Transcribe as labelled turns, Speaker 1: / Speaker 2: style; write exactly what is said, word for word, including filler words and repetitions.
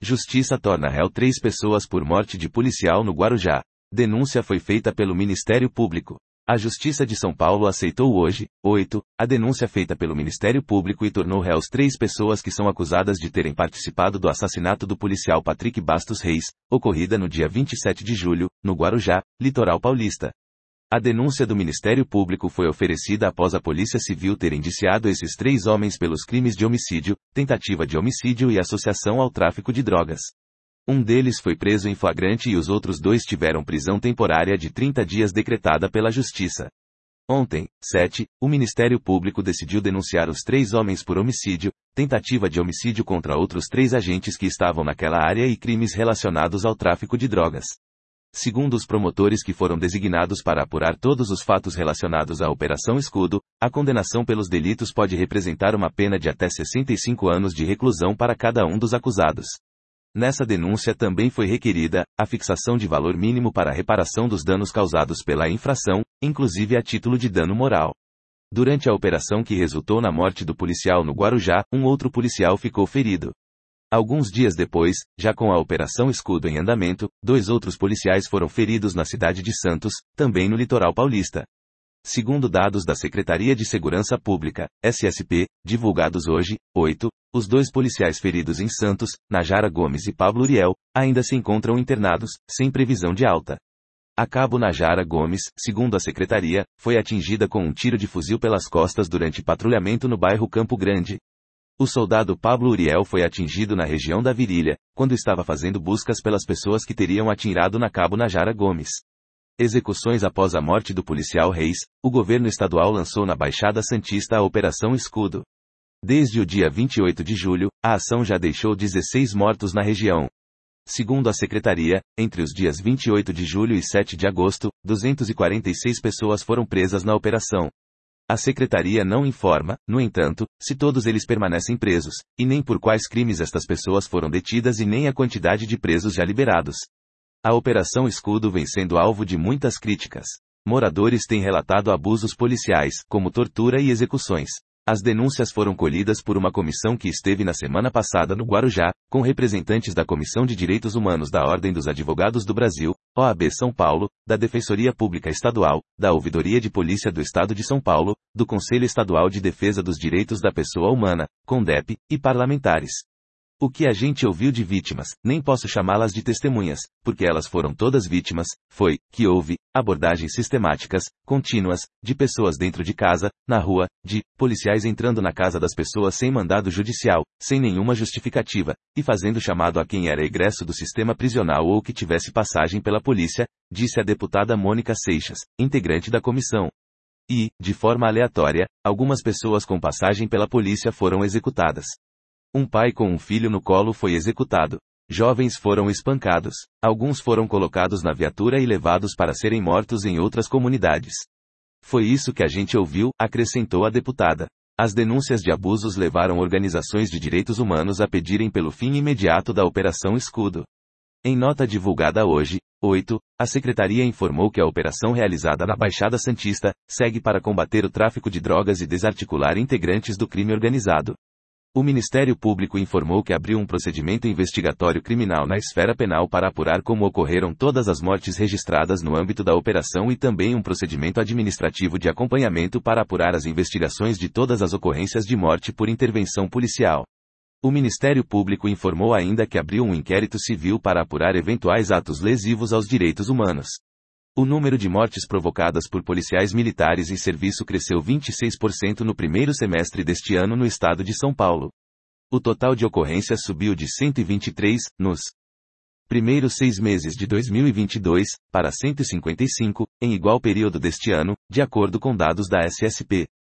Speaker 1: Justiça torna réu três pessoas por morte de policial no Guarujá. Denúncia foi feita pelo Ministério Público. A Justiça de São Paulo aceitou hoje, oito, a denúncia feita pelo Ministério Público e tornou réus três pessoas que são acusadas de terem participado do assassinato do policial Patrick Bastos Reis, ocorrida no dia vinte e sete de julho, no Guarujá, litoral paulista. A denúncia do Ministério Público foi oferecida após a Polícia Civil ter indiciado esses três homens pelos crimes de homicídio, tentativa de homicídio e associação ao tráfico de drogas. Um deles foi preso em flagrante e os outros dois tiveram prisão temporária de trinta dias decretada pela Justiça. Ontem, sete, o Ministério Público decidiu denunciar os três homens por homicídio, tentativa de homicídio contra outros três agentes que estavam naquela área e crimes relacionados ao tráfico de drogas. Segundo os promotores que foram designados para apurar todos os fatos relacionados à Operação Escudo, a condenação pelos delitos pode representar uma pena de até sessenta e cinco anos de reclusão para cada um dos acusados. Nessa denúncia também foi requerida a fixação de valor mínimo para a reparação dos danos causados pela infração, inclusive a título de dano moral. Durante a operação que resultou na morte do policial no Guarujá, um outro policial ficou ferido. Alguns dias depois, já com a Operação Escudo em andamento, dois outros policiais foram feridos na cidade de Santos, também no litoral paulista. Segundo dados da Secretaria de Segurança Pública, S S P, divulgados hoje, oito, os dois policiais feridos em Santos, Najara Gomes e Pablo Uriel, ainda se encontram internados, sem previsão de alta. A cabo Najara Gomes, segundo a Secretaria, foi atingida com um tiro de fuzil pelas costas durante patrulhamento no bairro Campo Grande. O soldado Pablo Uriel foi atingido na região da virilha, quando estava fazendo buscas pelas pessoas que teriam atirado na cabo Najara Gomes. Execuções após a morte do policial Reis, o governo estadual lançou na Baixada Santista a Operação Escudo. Desde o dia vinte e oito de julho, a ação já deixou dezesseis mortos na região. Segundo a Secretaria, entre os dias vinte e oito de julho e sete de agosto, duzentas e quarenta e seis pessoas foram presas na operação. A Secretaria não informa, no entanto, se todos eles permanecem presos, e nem por quais crimes estas pessoas foram detidas e nem a quantidade de presos já liberados. A Operação Escudo vem sendo alvo de muitas críticas. Moradores têm relatado abusos policiais, como tortura e execuções. As denúncias foram colhidas por uma comissão que esteve na semana passada no Guarujá, com representantes da Comissão de Direitos Humanos da Ordem dos Advogados do Brasil, O A B São Paulo, da Defensoria Pública Estadual, da Ouvidoria de Polícia do Estado de São Paulo, do Conselho Estadual de Defesa dos Direitos da Pessoa Humana, CONDEP, e parlamentares. O que a gente ouviu de vítimas, nem posso chamá-las de testemunhas, porque elas foram todas vítimas, foi, que houve, abordagens sistemáticas, contínuas, de pessoas dentro de casa, na rua, de, policiais entrando na casa das pessoas sem mandado judicial, sem nenhuma justificativa, e fazendo chamado a quem era egresso do sistema prisional ou que tivesse passagem pela polícia, disse a deputada Mônica Seixas, integrante da comissão. E, de forma aleatória, algumas pessoas com passagem pela polícia foram executadas. Um pai com um filho no colo foi executado. Jovens foram espancados. Alguns foram colocados na viatura e levados para serem mortos em outras comunidades. Foi isso que a gente ouviu, acrescentou a deputada. As denúncias de abusos levaram organizações de direitos humanos a pedirem pelo fim imediato da Operação Escudo. Em nota divulgada hoje, oito, a Secretaria informou que a operação realizada na Baixada Santista segue para combater o tráfico de drogas e desarticular integrantes do crime organizado. O Ministério Público informou que abriu um procedimento investigatório criminal na esfera penal para apurar como ocorreram todas as mortes registradas no âmbito da operação e também um procedimento administrativo de acompanhamento para apurar as investigações de todas as ocorrências de morte por intervenção policial. O Ministério Público informou ainda que abriu um inquérito civil para apurar eventuais atos lesivos aos direitos humanos. O número de mortes provocadas por policiais militares em serviço cresceu vinte e seis por cento no primeiro semestre deste ano no estado de São Paulo. O total de ocorrências subiu de cento e vinte e três, nos primeiros seis meses de dois mil e vinte e dois, para cento e cinquenta e cinco, em igual período deste ano, de acordo com dados da S S P.